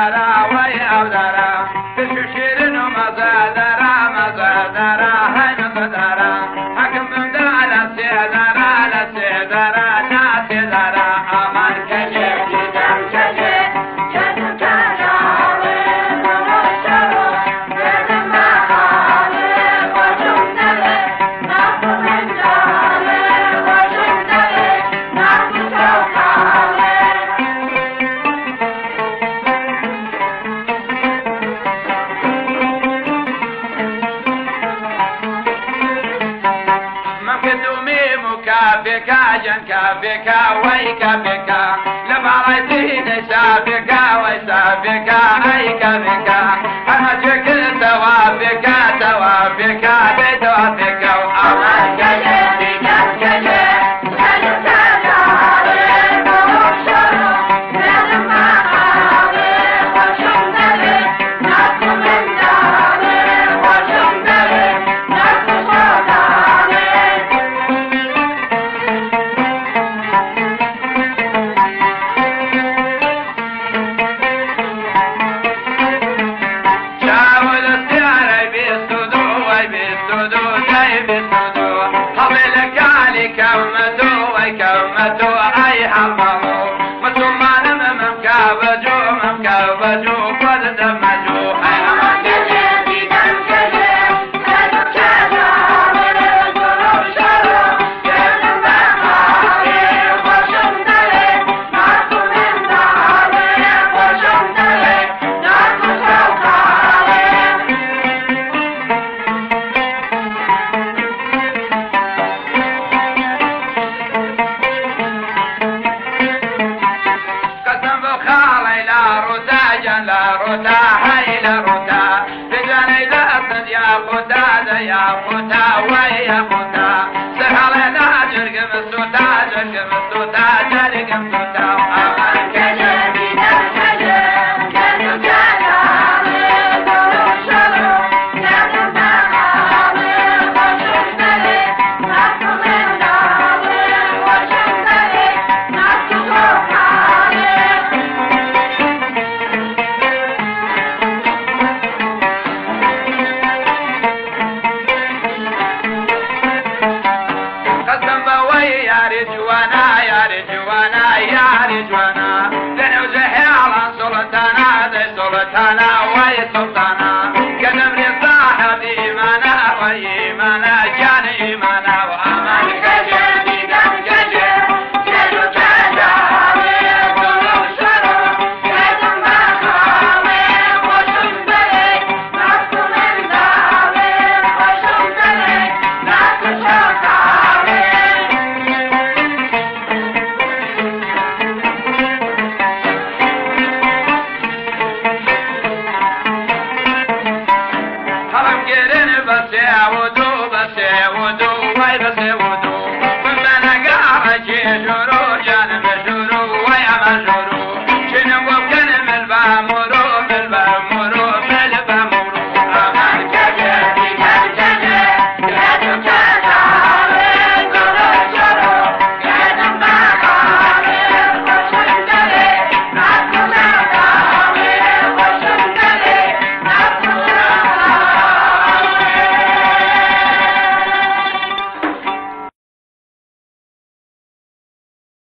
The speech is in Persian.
دارا وای او دارا بشو شیرین و مزه دارا مزه دارا های مزه دارا حکم بنده لسی دارا لسی دارا ناسی دارا آمان کجه دیدم کجه جدو کجاوه نموشرو بدم بخاله باشم دله نفو منجاله باشم دله نفو شوکاله كافيكا جن كافيكا وي كافيكا لبعرتين سافيكا وي سافيكا اي كافيكا انا جك توافيكا توافيكا بتوافيكا وامان كجدي كجدي كومتو اي حمامو مطمئن ممكابجو ممكابجو قد دمجو اي امان كجدي كجدي كجدو كجاوه نظلم شرو جنم بخاري خوشم دلي ناركو من داري خوشم دلي ناركو شوكاري لا روتا هاي لا روتا تجاني لا أصد يا خوتا يا خوتا ويا خوتا سهل لا جرق مسوتا جرق مسوتا جرق مسوتا أمان كجدي كجدي كجدو كجاوه نظلم شرو جنم بخاري خوشم دلي نفو من داري خوشم دلي نفو شوكاري يا رجوانا دنو زهير سلطانا ذي سلطانا